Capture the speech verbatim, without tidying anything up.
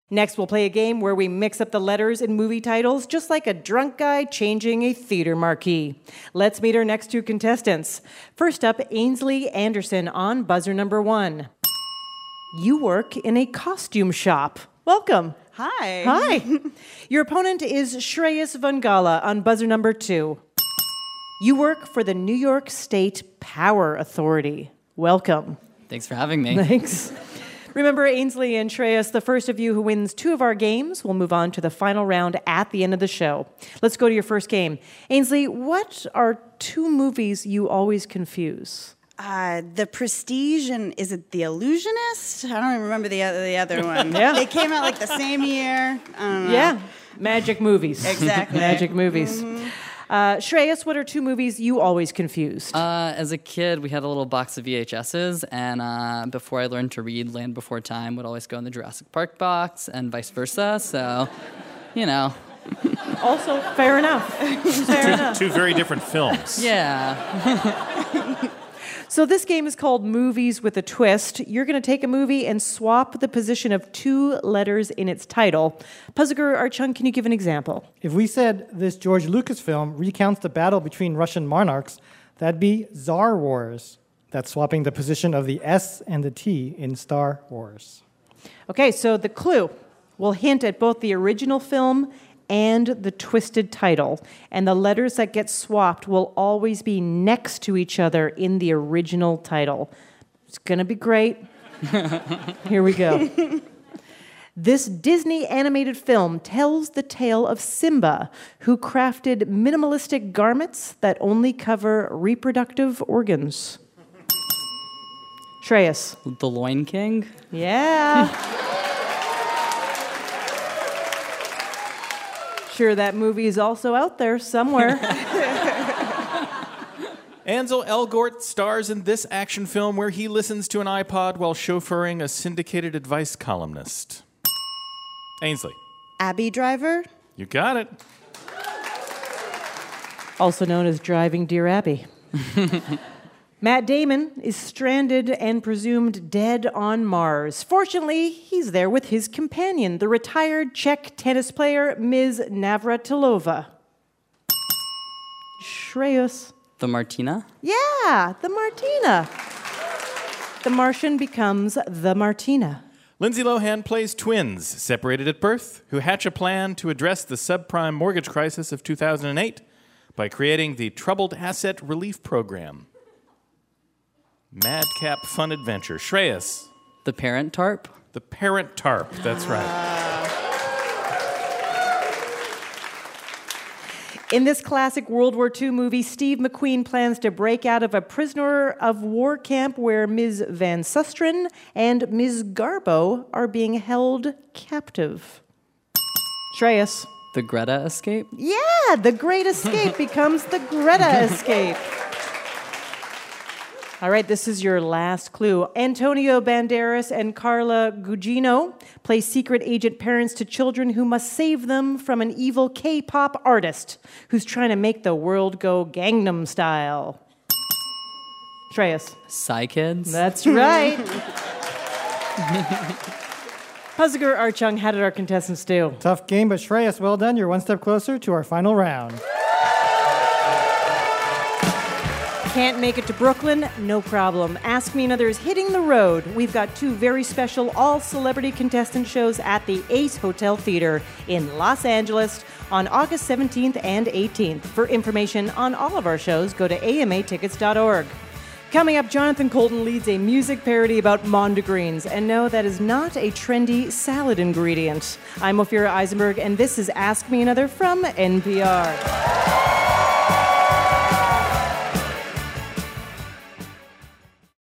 Next, we'll play a game where we mix up the letters in movie titles, just like a drunk guy changing a theater marquee. Let's meet our next two contestants. First up, Ainsley Anderson on buzzer number one. You work in a costume shop. Welcome. Hi. Hi. Your opponent is Shreyas Vangala on buzzer number two. You work for the New York State Power Authority. Welcome. Thanks for having me. Thanks. Remember, Ainsley and Shreyas, the first of you who wins two of our games will move on to the final round at the end of the show. Let's go to your first game. Ainsley, what are two movies you always confuse? Uh, The Prestige and is it The Illusionist? I don't even remember the other, the other one. Yeah. They came out like the same year. I don't know. Yeah, magic movies. Exactly. Magic movies. Mm-hmm. Uh, Shreyas, what are two movies you always confused? Uh, as a kid, we had a little box of V H S's, and uh, before I learned to read, Land Before Time would always go in the Jurassic Park box, and vice versa. So, you know. Also, fair enough. Fair two, enough. two very different films. Yeah. So this game is called Movies with a Twist. You're going to take a movie and swap the position of two letters in its title. Puzagur Archung, can you give an example? If we said this George Lucas film recounts the battle between Russian monarchs, that'd be Tsar Wars. That's swapping the position of the S and the T in Star Wars. Okay, so the clue will hint at both the original film and the twisted title, and the letters that get swapped will always be next to each other in the original title. It's gonna be great. Here we go. This Disney animated film tells the tale of Simba, who crafted minimalistic garments that only cover reproductive organs. Shreyas. The Loin King? Yeah. Sure, that movie is also out there somewhere. Ansel Elgort stars in this action film where he listens to an iPod while chauffeuring a syndicated advice columnist. Ainsley. Abby Driver? You got it. Also known as Driving Dear Abby. Matt Damon is stranded and presumed dead on Mars. Fortunately, he's there with his companion, the retired Czech tennis player, Miz Navratilova. Shreyas. The Martina? Yeah, the Martina. The Martian becomes the Martina. Lindsay Lohan plays twins, separated at birth, who hatch a plan to address the subprime mortgage crisis of two thousand eight by creating the Troubled Asset Relief Program. Madcap fun adventure. Shreyas. The Parent Tarp? The Parent Tarp, that's right. In this classic World War Two movie, Steve McQueen plans to break out of a prisoner of war camp where Miz Van Susteren and Miz Garbo are being held captive. Shreyas. The Greta Escape? Yeah, the Great Escape becomes the Greta Escape. All right, this is your last clue. Antonio Banderas and Carla Gugino play secret agent parents to children who must save them from an evil K-pop artist who's trying to make the world go Gangnam Style. Shreyas. Psy Kids? That's right. Puzagur Archung, how did our contestants do? Tough game, but Shreyas, well done. You're one step closer to our final round. Can't make it to Brooklyn? No problem. Ask Me Another is hitting the road. We've got two very special all-celebrity contestant shows at the Ace Hotel Theater in Los Angeles on August seventeenth and eighteenth. For information on all of our shows, go to A M A tickets dot org. Coming up, Jonathan Colton leads a music parody about mondegreens. And no, that is not a trendy salad ingredient. I'm Ophira Eisenberg, and this is Ask Me Another from N P R.